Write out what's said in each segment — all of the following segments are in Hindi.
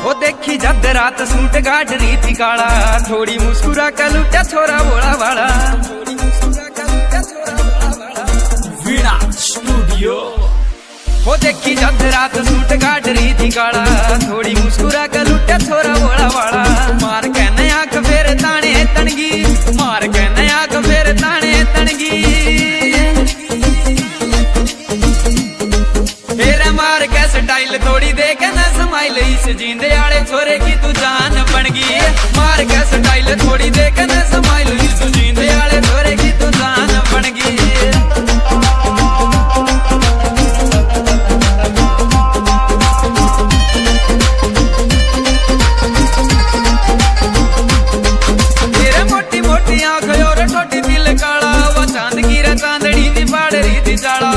वो देखी जद रात सूट गाड़ रही थी काला, थोड़ी मुस्कुरा का लुटा छोरा बोला वाला। वीणा स्टूडियो। वो देखी जद रात सूट गाड़ रही थी काला, थोड़ी मुस्कुरा का लुटा छोरा बोला वाला। मार के नया फेर ताने तनगी, मार के नया फेर ताने तनगी। तेरे मार के स्टाइल थोड़ी देख न स्माइल, इस जींदे आले छोरे की तू जान बन गई। मार के स्टाइल थोड़ी देख न स्माइल, इस जींदे आले छोरे की तू जान बन गई। तेरे मोटी मोटी आंख और छोटी दिल काला, वो चांद की रे चांदड़ी दी पाड़ रही थी चाला।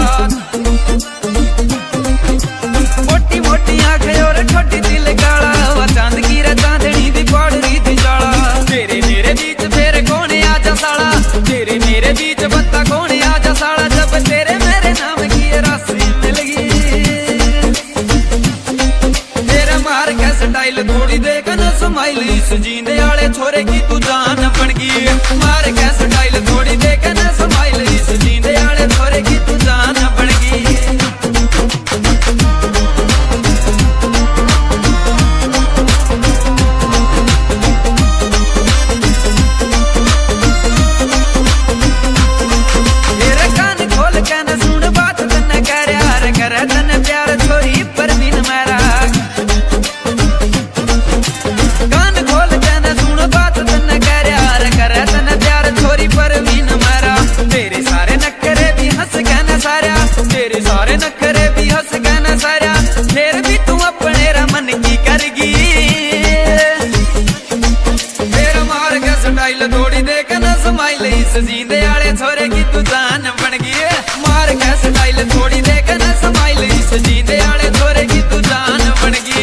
मोटी मोटी आंख और छोटी दिल काला, वो चांद की रे चांदड़ी दी पाड़ रही थी चाला। तेरे मेरे बीच फेर कौन आजा साला, तेरे मेरे बीच बत्ता कौन आजा साला। जब तेरे मेरे नाम की राशि मिल गई। तेरा मार के स्टाइल थोड़ी देख न स्माइल, इस जींदे आले छोरे की तू जान बन गई। मार के स्टाइल थोड़ी देख न स्माइल, इस जींदे आले छोरे की तू जान बन गई। तेरे सारे नखरे भी हंस गए सारा, फिर भी तू अपने रमन की करगी। तेरा मार के स्टाइल थोड़ी देख न स्माइल, इस जींदे आले छोरे की तू जान बन गई। मार के स्टाइल थोड़ी देख न स्माइल, इस जींदे आले छोरे की तू जान बन गई।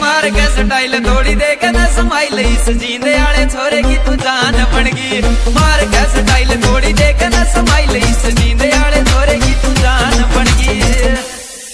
स्टाइल थोड़ी देख न स्माइल, इस जींदे आले छोरे की तू जान बन गई।